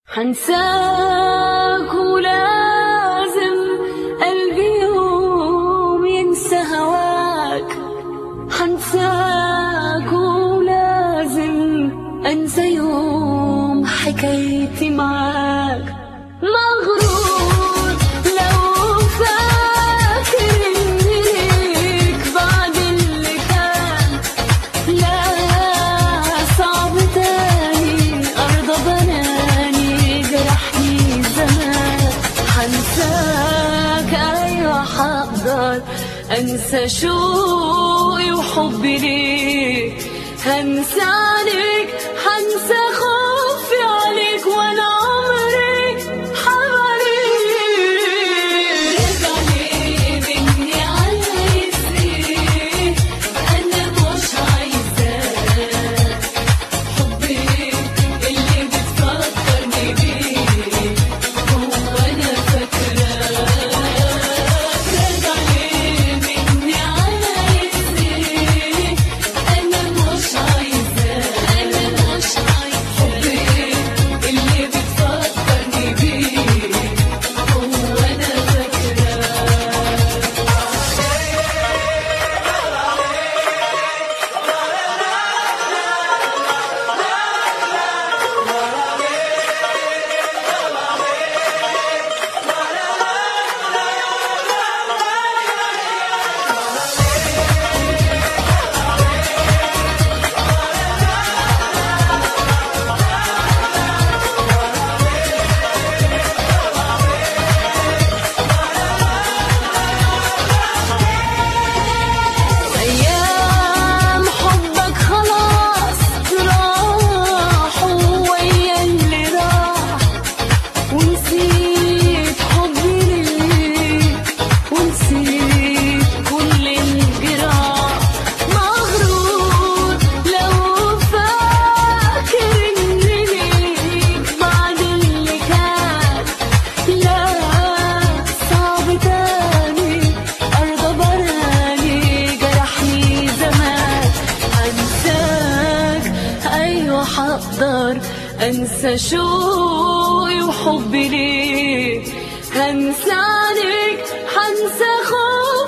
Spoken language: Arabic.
حنساك ولازم قلبي يوم ينسى هواك، حنساك ولازم أنسى يوم حكايتي معاك. مغرور لو فاكر إني ليك بعد اللي كان، لا صعب تاني أرضى بناني جرحني زمان. حنساك أيوة حقدر أنسى شوقي وحبي ليك، هنسى عليك هنسى خوفي عليك وأنا عمري حواليك. رجع ليه مني عايزني أنا مش عايزاك، حبي اللي بتفكرني بيه هو أنا فاكراك. رجع ليه مني عايزني أنا مش عايزاك، أنا مش عايزاك، حبي اللي بتفكرني بيه هو أنا فاكراك. أيام حبك خلاص راحوا ويا اللي راح، ونسيت حبي ليك ونسيت كل الجراح. مغرور لو فاكر إني ليك بعد اللي كان، لا صعب تاني أرضى براني جرحني زمان. أنساك أيوة حقدر أنسى شوقي وحبي ليك، هنسى عليك هنسى خوفي